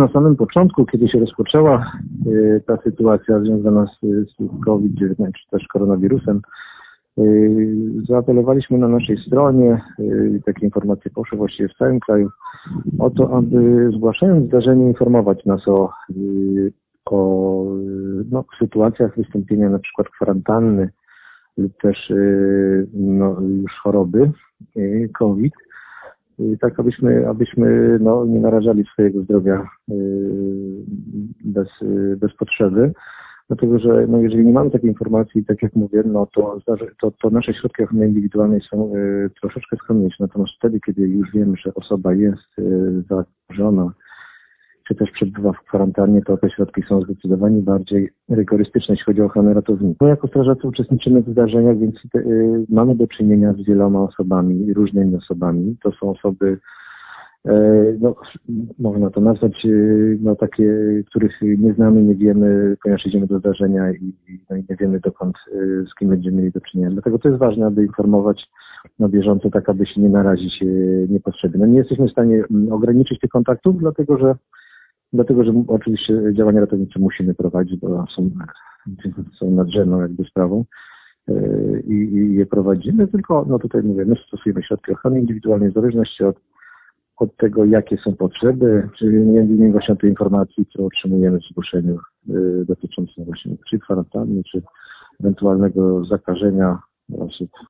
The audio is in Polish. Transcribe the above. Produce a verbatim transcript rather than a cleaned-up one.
na samym początku, kiedy się rozpoczęła ta sytuacja związana z, z COVID dziewiętnaście czy też koronawirusem, zaapelowaliśmy na naszej stronie, takie informacje poszły właściwie w całym kraju, o to, aby zgłaszając zdarzenie informować nas o, o no, sytuacjach wystąpienia na przykład kwarantanny lub też no, już choroby COVID, tak abyśmy, abyśmy no, nie narażali swojego zdrowia bez, bez potrzeby. Dlatego, że no, jeżeli nie mamy takiej informacji, tak jak mówię, no to, to, to nasze środki ochrony indywidualnej są y, troszeczkę skromniejsze. Natomiast wtedy, kiedy już wiemy, że osoba jest y, zakażona, czy też przebywa w kwarantannie, to te środki są zdecydowanie bardziej rygorystyczne, jeśli chodzi o ochronę ratowników. My jako strażacy uczestniczymy w zdarzeniach, więc y, mamy do czynienia z wieloma osobami, różnymi osobami. To są osoby, no, można to nazwać, no, takie, których nie znamy, nie wiemy, ponieważ idziemy do zdarzenia i, no, i nie wiemy dokąd, z kim będziemy mieli do czynienia. Dlatego to jest ważne, aby informować na bieżąco, tak aby się nie narazić niepotrzebnie. No, nie jesteśmy w stanie ograniczyć tych kontaktów, dlatego że, dlatego, że oczywiście działania ratownicze musimy prowadzić, bo są, są nadrzędną jakby sprawą. I, i je prowadzimy, tylko no tutaj mówię, my stosujemy środki ochrony indywidualnej w zależności od od tego, jakie są potrzeby, czyli między innymi właśnie tej informacji, którą otrzymujemy w zgłoszeniu y, dotyczącym właśnie czy kwarantanny, czy ewentualnego zakażenia osób